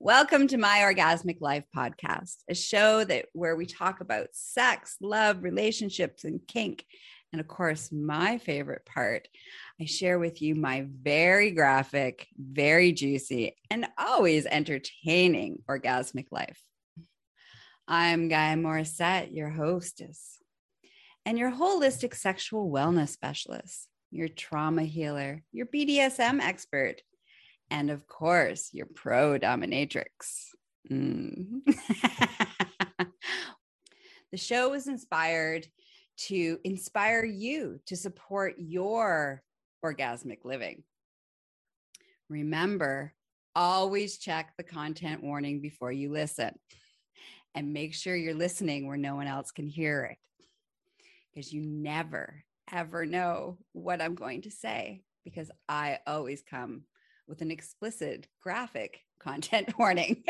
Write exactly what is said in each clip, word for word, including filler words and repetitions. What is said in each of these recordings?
Welcome to My Orgasmic Life podcast, a show that where we talk about sex, love, relationships, and kink. And of course, my favorite part, I share with you my very graphic, very juicy, and always entertaining orgasmic life. I'm Gaia Morissette, your hostess, and your holistic sexual wellness specialist, your trauma healer, your B D S M expert, and of course, your pro dominatrix. Mm. The show is inspired to inspire you to support your orgasmic living. Remember, always check the content warning before you listen, and make sure you're listening where no one else can hear it, because you never, ever know what I'm going to say, because I always come with an explicit graphic content warning.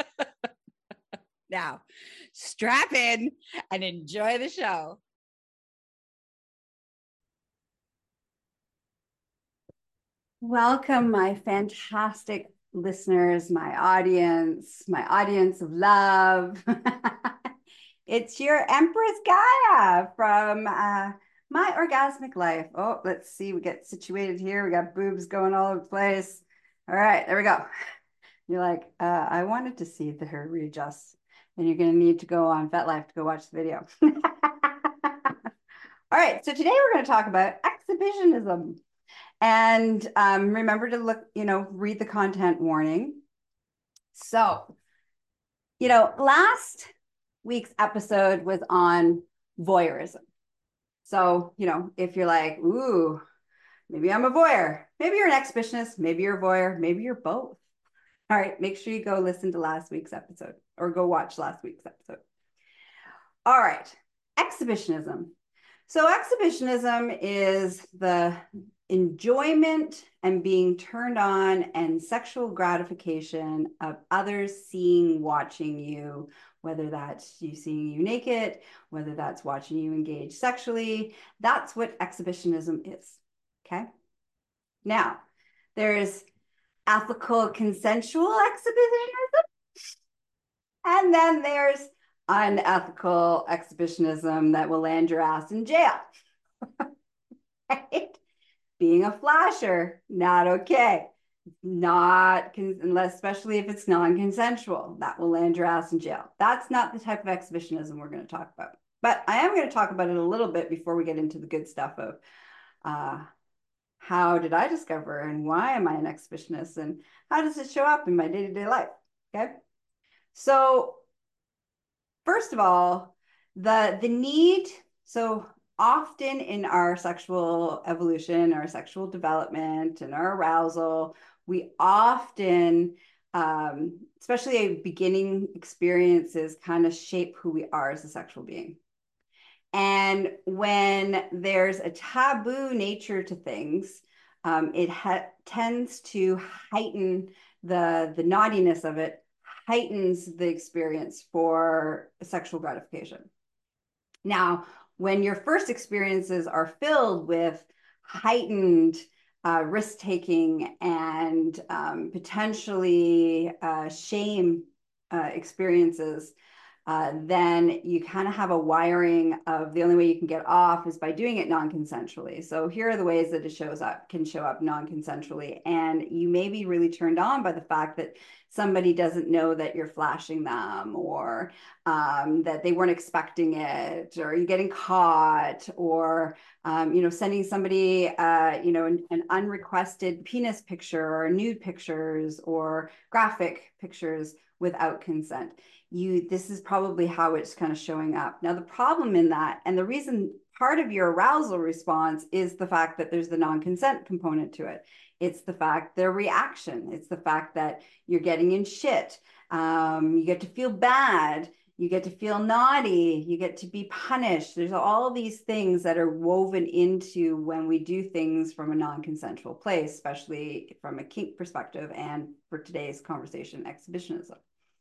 Now, strap in and enjoy the show. Welcome, my fantastic listeners, my audience, my audience of love. It's your Empress Gaia from uh, My Orgasmic Life. Oh, let's see. We get situated here. We got boobs going all over the place. All right, there we go. You're like, uh, I wanted to see the hair readjust, and you're going to need to go on FetLife to go watch the video. All right, so today we're going to talk about exhibitionism. And um, remember to look, you know, read the content warning. So, you know, last week's episode was on voyeurism. So, you know, if you're like, ooh, maybe I'm a voyeur, maybe you're an exhibitionist, maybe you're a voyeur, maybe you're both. All right, make sure you go listen to last week's episode or go watch last week's episode. All right, exhibitionism. So exhibitionism is the enjoyment and being turned on and sexual gratification of others seeing, watching you, whether that's you seeing you naked, whether that's watching you engage sexually. That's what exhibitionism is, okay? Now, there's ethical consensual exhibitionism, and then there's unethical exhibitionism that will land your ass in jail. Right? Being a flasher, not okay. Not unless, especially if it's non-consensual, that will land your ass in jail. That's not the type of exhibitionism we're going to talk about. But I am going to talk about it a little bit before we get into the good stuff of uh, how did I discover and why am I an exhibitionist and how does it show up in my day-to-day life? Okay. So first of all, the, the need, so often in our sexual evolution, our sexual development and our arousal, we often, um, especially beginning experiences, kind of shape who we are as a sexual being. And when there's a taboo nature to things, um, it tends to heighten the, the naughtiness of it, heightens the experience for sexual gratification. Now, when your first experiences are filled with heightened uh, risk-taking and um, potentially uh, shame uh, experiences, Uh, then you kind of have a wiring of the only way you can get off is by doing it non-consensually. So here are the ways that it shows up, can show up non-consensually. And you may be really turned on by the fact that somebody doesn't know that you're flashing them, or um, that they weren't expecting it, or you're getting caught, or, um, you know, sending somebody, uh, you know, an, an unrequested penis picture or nude pictures or graphic pictures without consent. You, this is probably how it's kind of showing up. Now, the problem in that, and the reason part of your arousal response is the fact that there's the non-consent component to it. It's the fact, their reaction. It's the fact that you're getting in shit. Um, you get to feel bad. You get to feel naughty. You get to be punished. There's all these things that are woven into when we do things from a non-consensual place, especially from a kink perspective, and for today's conversation, exhibitionism.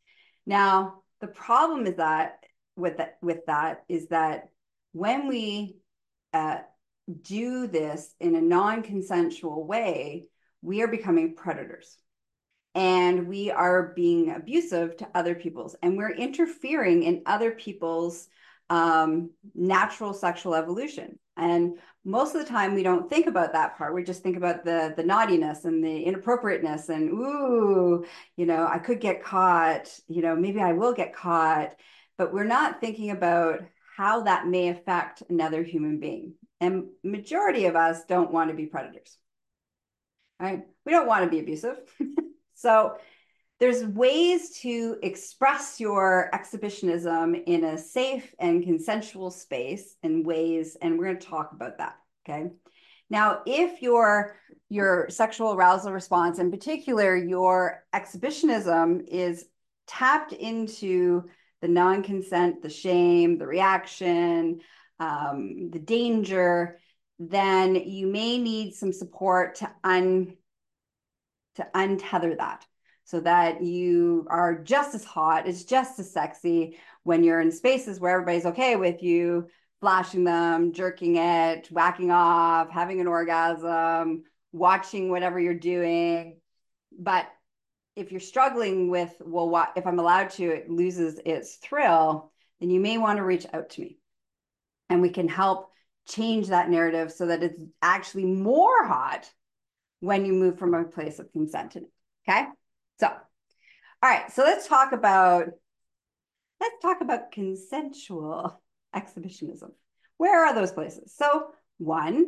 Now, the problem is that with that, with that is that when we uh, do this in a non-consensual way, we are becoming predators. and we are being abusive to other people's, and we're interfering in other people's um, natural sexual evolution. And most of the time we don't think about that part. We just think about the the naughtiness and the inappropriateness and, ooh, you know, I could get caught, you know, maybe I will get caught, but we're not thinking about how that may affect another human being. And majority of us don't want to be predators, right? We don't want to be abusive. So there's ways to express your exhibitionism in a safe and consensual space and ways, and we're going to talk about that, okay? Now, if your your sexual arousal response, in particular, your exhibitionism is tapped into the non-consent, the shame, the reaction, um, the danger, then you may need some support to un to untether that, so that you are just as hot, it's just as sexy when you're in spaces where everybody's okay with you flashing them, jerking it, whacking off, having an orgasm, watching whatever you're doing. But if you're struggling with, well, what if I'm allowed to, it loses its thrill, then you may want to reach out to me and we can help change that narrative so that it's actually more hot when you move from a place of consent. Okay. So, all right. So let's talk about, let's talk about consensual exhibitionism. Where are those places? So one,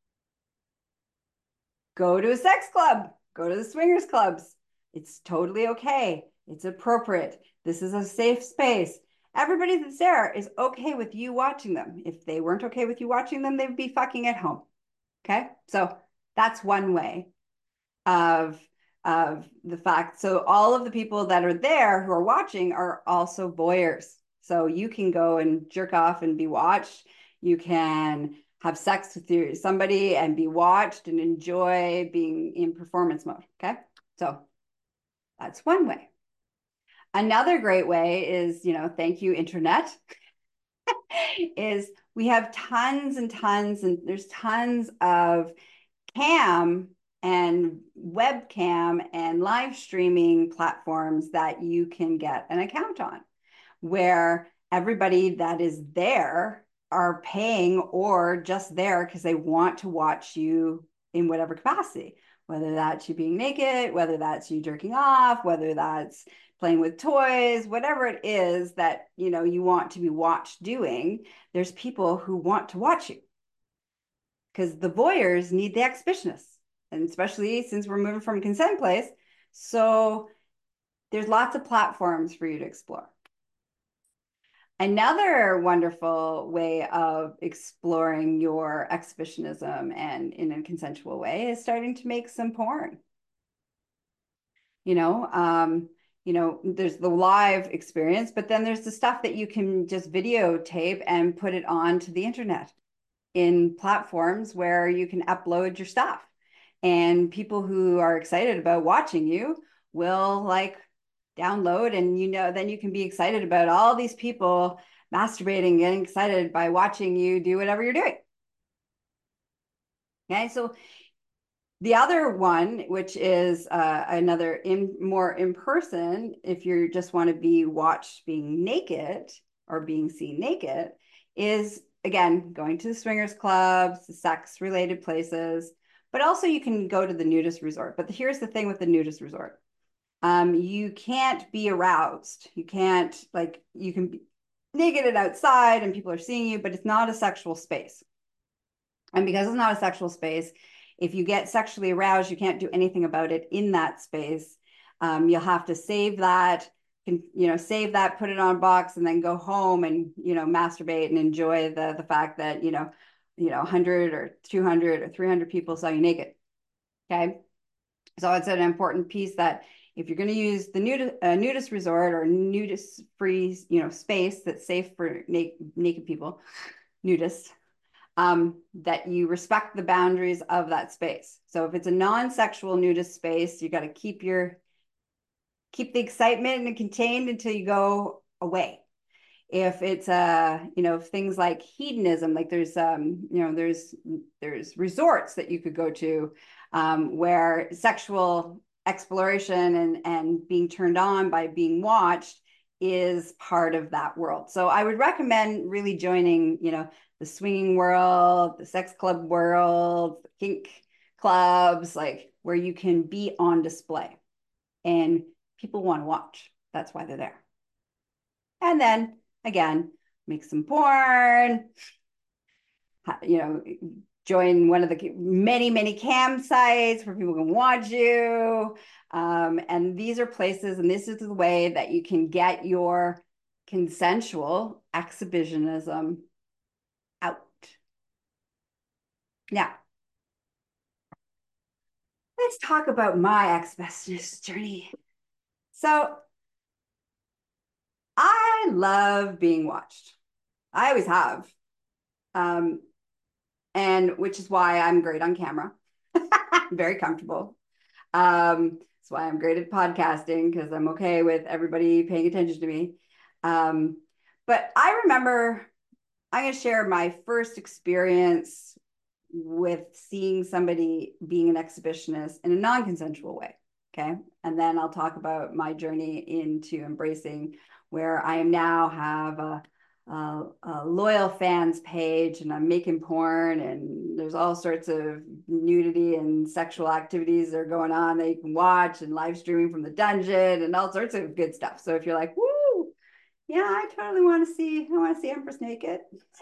go to a sex club, go to the swingers clubs. It's totally okay. It's appropriate. This is a safe space. Everybody that's there is okay with you watching them. If they weren't okay with you watching them, they'd be fucking at home. Okay. So that's one way of of the fact. So all of the people that are there who are watching are also voyeurs. So you can go and jerk off and be watched. You can have sex with your, somebody and be watched and enjoy being in performance mode. Okay. So that's one way. Another great way is, you know, thank you, internet, is we have tons and tons, and there's tons of cam and webcam and live streaming platforms that you can get an account on, where everybody that is there are paying or just there because they want to watch you in whatever capacity, whether that's you being naked, whether that's you jerking off, whether that's playing with toys, whatever it is that, you know, you want to be watched doing. There's people who want to watch you because the voyeurs need the exhibitionists, and especially since we're moving from consent place. So there's lots of platforms for you to explore. Another wonderful way of exploring your exhibitionism and in a consensual way is starting to make some porn. You know, um, you know, there's the live experience, but then there's the stuff that you can just videotape and put it onto the internet in platforms where you can upload your stuff. And people who are excited about watching you will like download, and you know, then you can be excited about all these people masturbating, getting excited by watching you do whatever you're doing. Okay, so the other one, which is uh, another in more in person, if you just want to be watched being naked or being seen naked, is again going to the swingers clubs, the sex related places, but also you can go to the nudist resort. But here's the thing with the nudist resort. Um, you can't be aroused. You can't, like, you can be naked and outside and people are seeing you, but it's not a sexual space. And because it's not a sexual space, if you get sexually aroused, you can't do anything about it in that space. Um, you'll have to save that, can, you know, save that, put it on a box, and then go home and, you know, masturbate and enjoy the the fact that, you know, you know, one hundred or two hundred or three hundred people saw you naked. Okay. So it's an important piece that if you're going to use the nudist, uh, nudist resort or nudist free, you know, space that's safe for na naked people, nudists, um, that you respect the boundaries of that space. So if it's a non-sexual nudist space, you got to keep your, keep the excitement and contained until you go away. If it's a, you know, things like hedonism, like there's, um, you know, there's, there's resorts that you could go to um, where sexual exploration and, and being turned on by being watched is part of that world. So I would recommend really joining, you know, the swinging world, the sex club world, the kink clubs, like where you can be on display and people want to watch. That's why they're there. And then again, make some porn, you know, join one of the many, many campsites where people can watch you. Um, and these are places, and this is the way that you can get your consensual exhibitionism out. Now, let's talk about my exhibitionist journey. So, I love being watched. I always have. Um, and which is why I'm great on camera. Very comfortable. Um, that's why I'm great at podcasting, because I'm okay with everybody paying attention to me. Um, but I remember, I'm going to share my first experience with seeing somebody being an exhibitionist in a non-consensual way. Okay. And then I'll talk about my journey into embracing, where I am now have a, a, a loyal fans page, and I'm making porn, and there's all sorts of nudity and sexual activities that are going on that you can watch, and live streaming from the dungeon and all sorts of good stuff. So if you're like, woo, yeah, I totally want to see, I want to see Empress naked.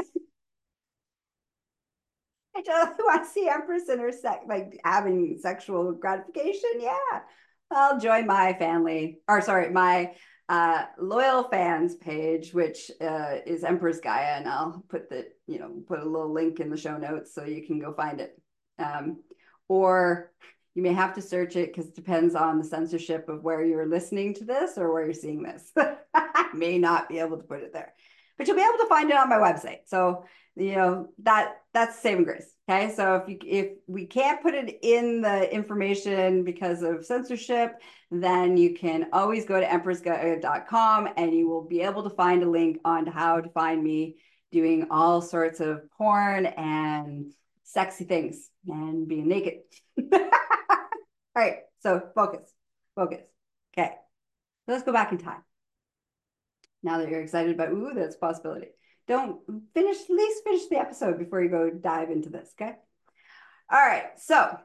I totally want to see Empress in her sex, like having sexual gratification. Yeah, I'll join my family, or sorry, my uh, loyal fans page, which uh, is Empress Gaia, and I'll put the, you know, put a little link in the show notes so you can go find it. Um, or you may have to search it, because it depends on the censorship of where you're listening to this or where you're seeing this. I may not be able to put it there, but you'll be able to find it on my website. So, you know, that that's saving grace. Okay. So if you if we can't put it in the information because of censorship, then you can always go to empress gaia dot com, and you will be able to find a link on how to find me doing all sorts of porn and sexy things and being naked. All right. So focus, focus. Okay. So let's go back in time. Now that you're excited about, ooh, that's a possibility. Don't finish, at least finish the episode before you go dive into this, okay? All right, so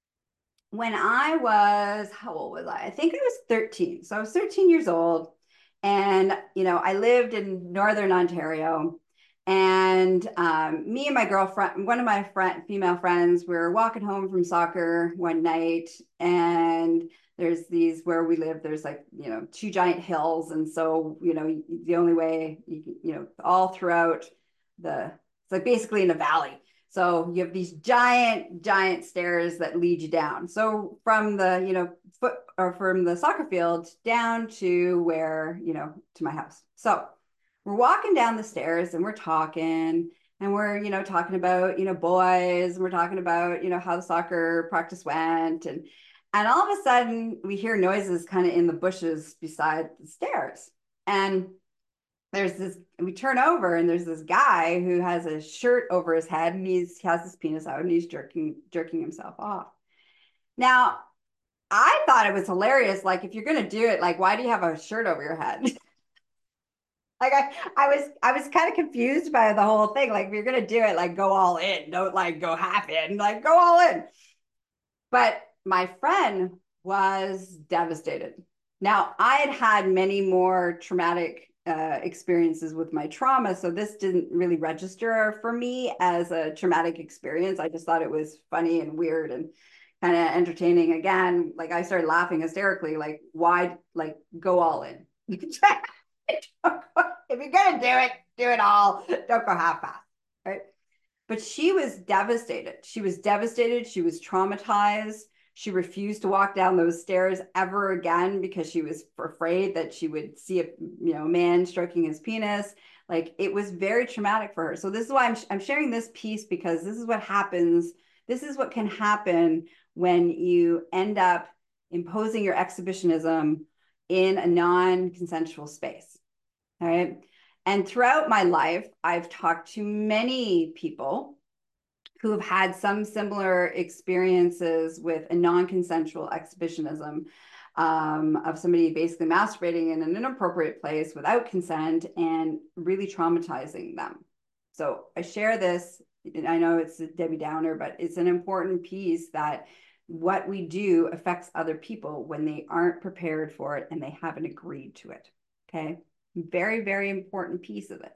when I was, how old was I? I think I was thirteen. So I was thirteen years old, and, you know, I lived in Northern Ontario, and um, me and my girlfriend, one of my friend, female friends, we were walking home from soccer one night, and there's these, where we live, there's like, you know, two giant hills. And so, you know, the only way, you, you know, all throughout the, it's like basically in a valley. So you have these giant, giant stairs that lead you down. So from the, you know, foot, or from the soccer field down to where, you know, to my house. So we're walking down the stairs, and we're talking, and we're, you know, talking about, you know, boys, and we're talking about, you know, how the soccer practice went. And, and all of a sudden we hear noises kind of in the bushes beside the stairs. And there's this, we turn over, and there's this guy who has a shirt over his head, and he's he has his penis out, and he's jerking, jerking himself off. Now, I thought it was hilarious. Like, if you're going to do it, like, why do you have a shirt over your head? Like I, I was, I was kind of confused by the whole thing. Like, if you're gonna do it, like, go all in. Don't like go half in. Like, go all in. But my friend was devastated. Now, I had had many more traumatic uh, experiences with my trauma, so this didn't really register for me as a traumatic experience. I just thought it was funny and weird and kind of entertaining. Again, like, I started laughing hysterically. Like, why? Like, go all in. If you're gonna do it, do it all. Don't go half-assed, right? But she was devastated. She was devastated. She was traumatized. She refused to walk down those stairs ever again, because she was afraid that she would see a, you know, man stroking his penis. Like, it was very traumatic for her. So this is why I'm, I'm sharing this piece, because this is what happens. This is what can happen when you end up imposing your exhibitionism in a non-consensual space. All right. And throughout my life, I've talked to many people who have had some similar experiences with a non-consensual exhibitionism, um, of somebody basically masturbating in an inappropriate place without consent and really traumatizing them. So I share this, and I know it's a Debbie Downer, but it's an important piece that what we do affects other people when they aren't prepared for it and they haven't agreed to it. Okay. Very, very important piece of this.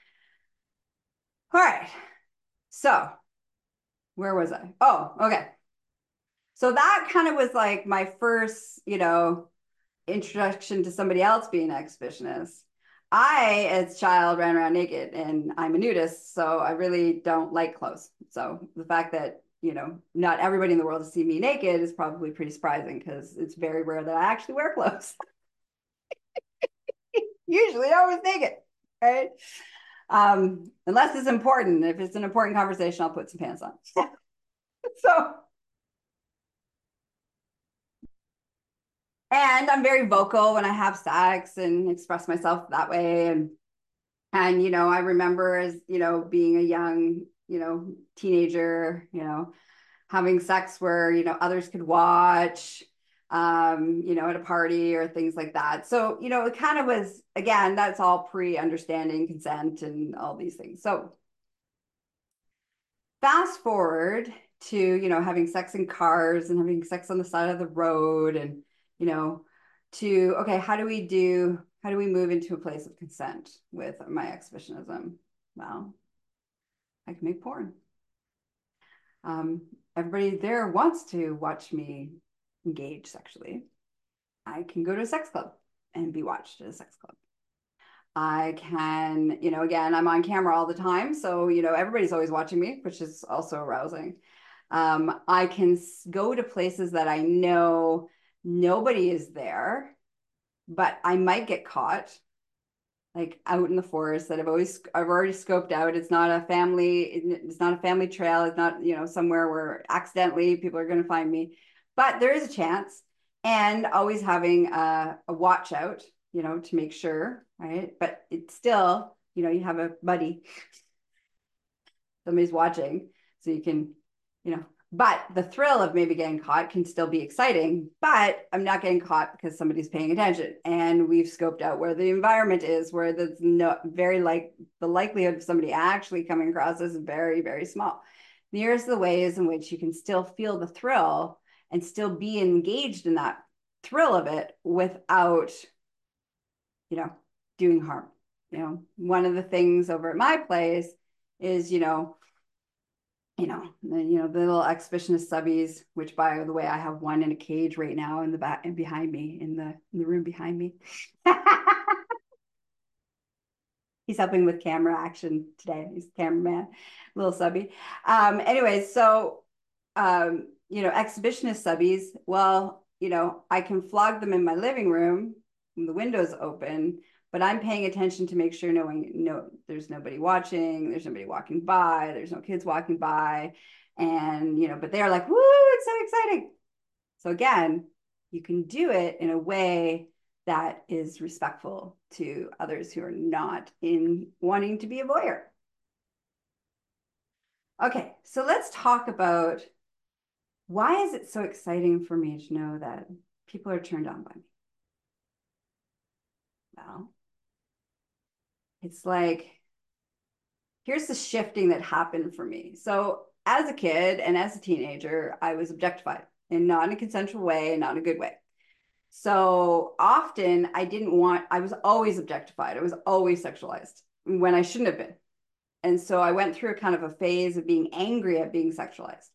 All right. So where was I? Oh, okay. So that kind of was like my first, you know, introduction to somebody else being an exhibitionist. I, as a child, ran around naked, and I'm a nudist, so I really don't like clothes. So the fact that, you know, not everybody in the world to see me naked is probably pretty surprising, because it's very rare that I actually wear clothes. Usually I was naked, right? Um, unless it's important. If it's an important conversation, I'll put some pants on. So, and I'm very vocal when I have sex and express myself that way. And and you know, I remember, as you know, being a young, you know, teenager, you know, having sex where, you know, others could watch, um, you know, at a party or things like that. So, you know, it kind of was, again, that's all pre-understanding consent and all these things. So fast forward to, you know, having sex in cars and having sex on the side of the road, and, you know, to, okay, how do we do, how do we move into a place of consent with my exhibitionism? Well, I can make porn. Um, everybody there wants to watch me engage sexually. I can go to a sex club and be watched at a sex club. I can, you know, again, I'm on camera all the time. So, you know, everybody's always watching me, which is also arousing. Um, I can go to places that I know nobody is there, but I might get caught, like out in the forest that I've always, I've already scoped out. It's not a family, it's not a family trail. It's not, you know, somewhere where accidentally people are going to find me, but there is a chance. And always having a, a watch out, you know, to make sure, right? But it's still, you know, you have a buddy, somebody's watching, so you can, you know, but the thrill of maybe getting caught can still be exciting, but I'm not getting caught because somebody's paying attention. And we've scoped out where the environment is, where there's no very like the likelihood of somebody actually coming across is very, very small. Here's the ways in which you can still feel the thrill and still be engaged in that thrill of it without, you know, doing harm. You know, one of the things over at my place is, you know, you know, the, you know, the little exhibitionist subbies, which by the way, I have one in a cage right now in the back and behind me, in the in the room behind me. He's helping with camera action today. He's a cameraman, little subby. Um, anyways, so um, you know, exhibitionist subbies, well, you know, I can flog them in my living room when the window's open, but I'm paying attention to make sure no one, no, there's nobody watching, there's nobody walking by, there's no kids walking by. And, you know, but they're like, woo, it's so exciting. So again, you can do it in a way that is respectful to others who are not in wanting to be a voyeur. Okay, so let's talk about, why is it so exciting for me to know that people are turned on by me? Well, it's like, here's the shifting that happened for me. So as a kid and as a teenager, I was objectified, and not in a consensual way and not in a good way. So often I didn't want, I was always objectified. I was always sexualized when I shouldn't have been. And so I went through a kind of a phase of being angry at being sexualized.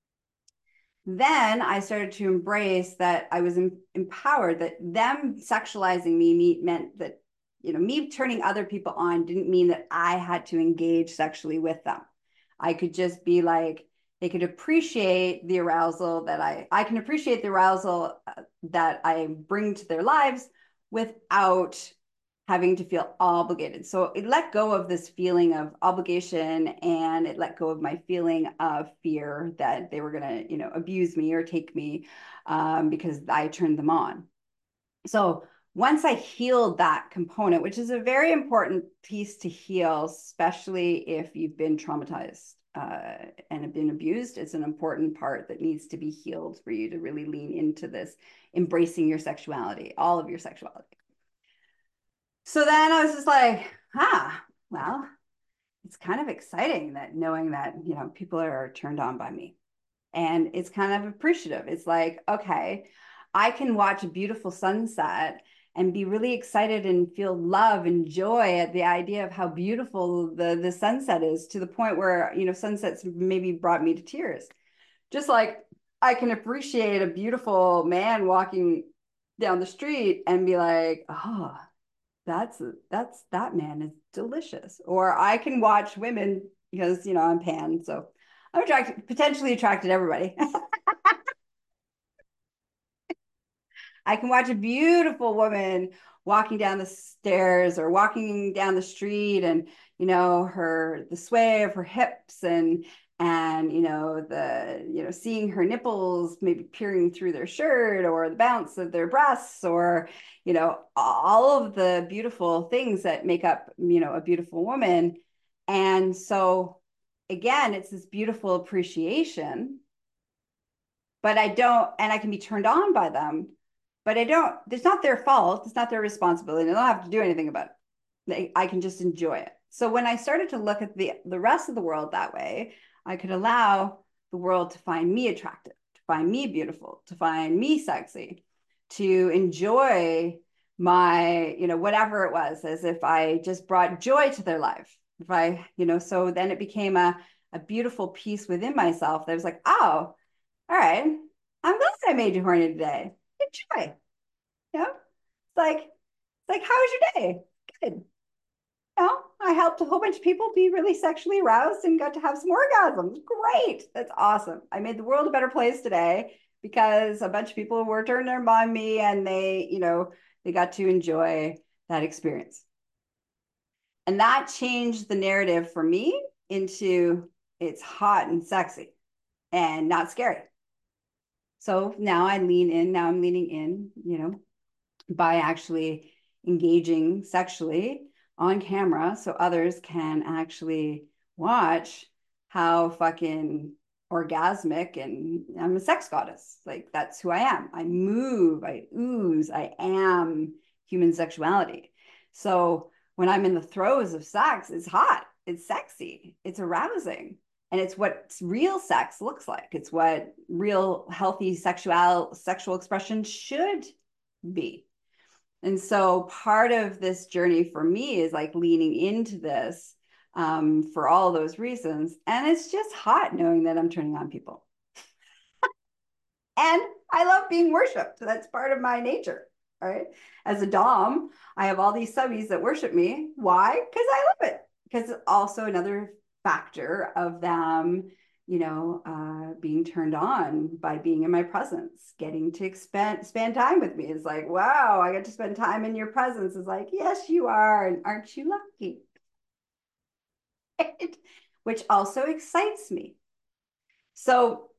Then I started to embrace that I was em- empowered, that them sexualizing me, me meant that, you know, me turning other people on didn't mean that I had to engage sexually with them. I could just be like, they could appreciate the arousal that I, I can appreciate the arousal that I bring to their lives without having to feel obligated. So it let go of this feeling of obligation, and it let go of my feeling of fear that they were going to, you know, abuse me or take me um, because I turned them on. So once I healed that component, which is a very important piece to heal, especially if you've been traumatized uh, and have been abused, it's an important part that needs to be healed for you to really lean into this, embracing your sexuality, all of your sexuality. So then I was just like, ah, well, it's kind of exciting that knowing that, you know, people are turned on by me. And it's kind of appreciative. It's like, okay, I can watch a beautiful sunset and be really excited and feel love and joy at the idea of how beautiful the, the sunset is, to the point where, you know, sunsets maybe brought me to tears. Just like I can appreciate a beautiful man walking down the street and be like, oh, that's that's that man is delicious. Or I can watch women, because, you know, I'm pan, so I'm attracted, potentially attracted to everybody. I can watch a beautiful woman walking down the stairs or walking down the street, and, you know, her, the sway of her hips, and and you know, the, you know, seeing her nipples maybe peering through their shirt, or the bounce of their breasts, or, you know, all of the beautiful things that make up, you know, a beautiful woman. And so again, it's this beautiful appreciation, but I don't, and I can be turned on by them, but I don't, it's not their fault. It's not their responsibility. They don't have to do anything about it. They, I can just enjoy it. So when I started to look at the, the rest of the world that way, I could allow the world to find me attractive, to find me beautiful, to find me sexy, to enjoy my, you know, whatever it was, as if I just brought joy to their life. If I, you know, so then it became a, a beautiful piece within myself that was like, oh, all right, I'm glad I made you horny today. Enjoy. You know, it's like, it's like, how was your day? Good. You know, I helped a whole bunch of people be really sexually aroused and got to have some orgasms. Great. That's awesome. I made the world a better place today because a bunch of people were turned on me, and they, you know, they got to enjoy that experience. And that changed the narrative for me into, it's hot and sexy and not scary. So now I lean in, now I'm leaning in, you know, by actually engaging sexually on camera so others can actually watch how fucking orgasmic, and I'm a sex goddess. Like, that's who I am. I move, I ooze, I am human sexuality. So when I'm in the throes of sex, it's hot, it's sexy, it's arousing. And it's what real sex looks like. It's what real healthy sexual sexual expression should be. And so part of this journey for me is like leaning into this, um, for all those reasons. And it's just hot knowing that I'm turning on people. And I love being worshiped. That's part of my nature, right? As a Dom, I have all these subbies that worship me. Why? Because I love it. Because also another factor of them, you know, uh, being turned on by being in my presence, getting to spend spend time with me is like, wow, I get to spend time in your presence. Is like, yes, you are, and aren't you lucky? Which also excites me. So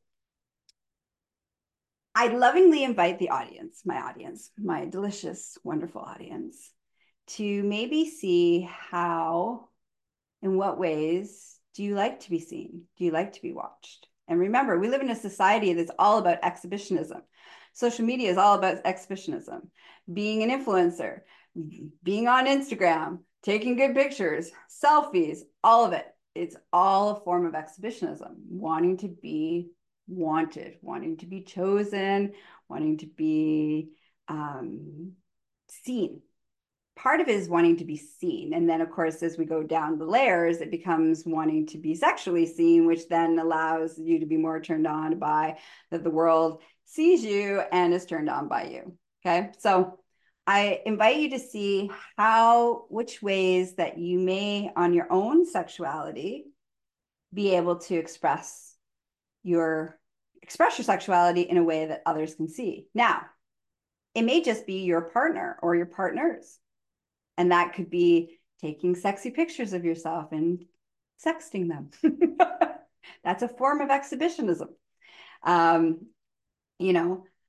I lovingly invite the audience, my audience, my delicious, wonderful audience, to maybe see how, in what ways do you like to be seen? Do you like to be watched? And remember, we live in a society that's all about exhibitionism. Social media is all about exhibitionism. Being an influencer, being on Instagram, taking good pictures, selfies, all of it. It's all a form of exhibitionism, wanting to be wanted, wanting to be chosen, wanting to be um, seen. Part of it is wanting to be seen. And then, of course, as we go down the layers, it becomes wanting to be sexually seen, which then allows you to be more turned on by that the world sees you and is turned on by you. Okay. So I invite you to see how, which ways that you may, on your own sexuality, be able to express your express your sexuality in a way that others can see. Now, it may just be your partner or your partners. And that could be taking sexy pictures of yourself and sexting them. That's a form of exhibitionism. Um, you know,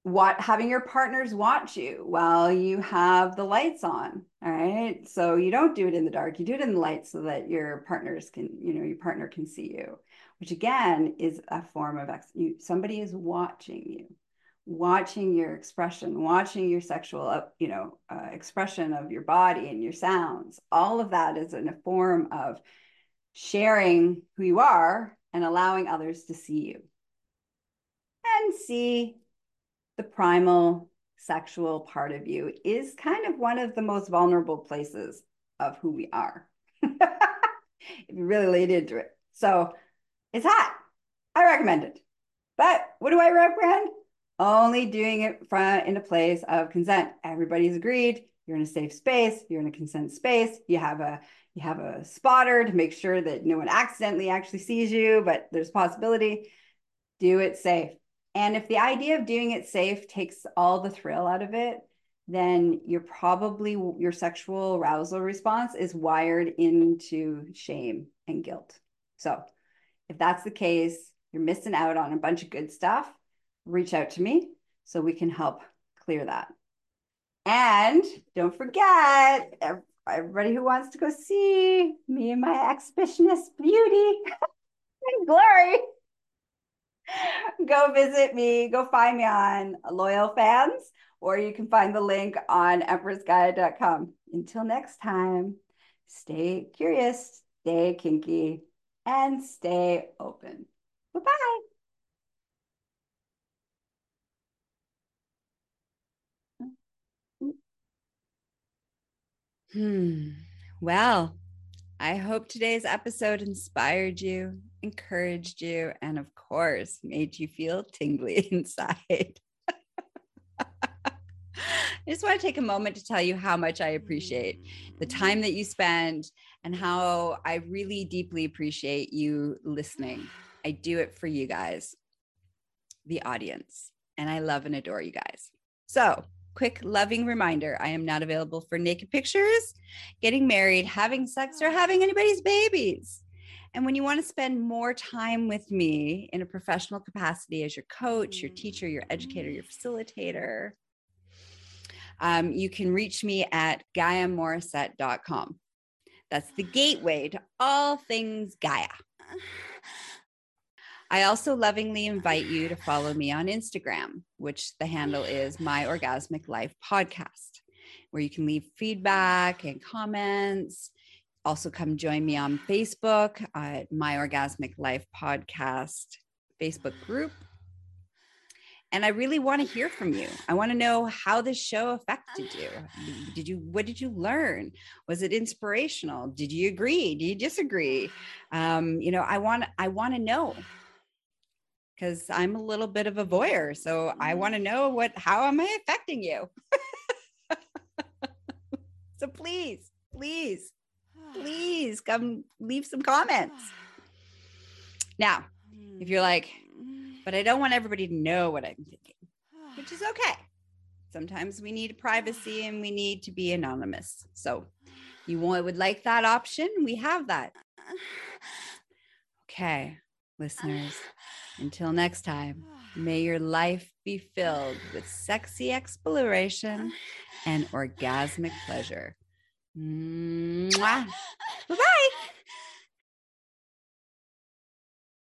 what having your partners watch you while you have the lights on. All right. So you don't do it in the dark, you do it in the light so that your partners can, you know, your partner can see you, which again is a form of ex- you, somebody is watching you, watching your expression, watching your sexual, uh, you know, uh, expression of your body and your sounds. All of that is in a form of sharing who you are and allowing others to see you and see the primal sexual part of you is kind of one of the most vulnerable places of who we are. If you really laid into it. So it's hot. I recommend it. But what do I recommend? Only doing it from in a place of consent. Everybody's agreed. You're in a safe space. You're in a consent space. You have a you have a spotter to make sure that no one accidentally actually sees you, but there's possibility. Do it safe. And if the idea of doing it safe takes all the thrill out of it, then you're probably your sexual arousal response is wired into shame and guilt. So if that's the case, you're missing out on a bunch of good stuff. Reach out to me so we can help clear that. And don't forget, everybody who wants to go see me and my exhibitionist beauty and glory, go visit me, go find me on Loyal Fans, or you can find the link on empress gaia dot com. Until next time, stay curious, stay kinky, and stay open. Bye-bye. Hmm. Well, I hope today's episode inspired you, encouraged you, and of course, made you feel tingly inside. I just want to take a moment to tell you how much I appreciate the time that you spend and how I really deeply appreciate you listening. I do it for you guys, the audience, and I love and adore you guys. So, quick loving reminder, I am not available for naked pictures, getting married, having sex, or having anybody's babies. And when you want to spend more time with me in a professional capacity as your coach, your teacher, your educator, your facilitator, um, you can reach me at gaia morissette dot com. That's the gateway to all things Gaia. I also lovingly invite you to follow me on Instagram, which the handle is My Orgasmic Life Podcast, where you can leave feedback and comments. Also come join me on Facebook at My Orgasmic Life Podcast Facebook group. And I really want to hear from you. I want to know how this show affected you. Did you, what did you learn? Was it inspirational? Did you agree? Do you disagree? Um, you know, I want, I want to know, because I'm a little bit of a voyeur. So I want to know what, how am I affecting you? So please, please, please come leave some comments. Now, if you're like, but I don't want everybody to know what I'm thinking, which is okay. Sometimes we need privacy and we need to be anonymous. So you would like that option? We have that. Okay, listeners, until next time, may your life be filled with sexy exploration and orgasmic pleasure. Mwah. Bye-bye.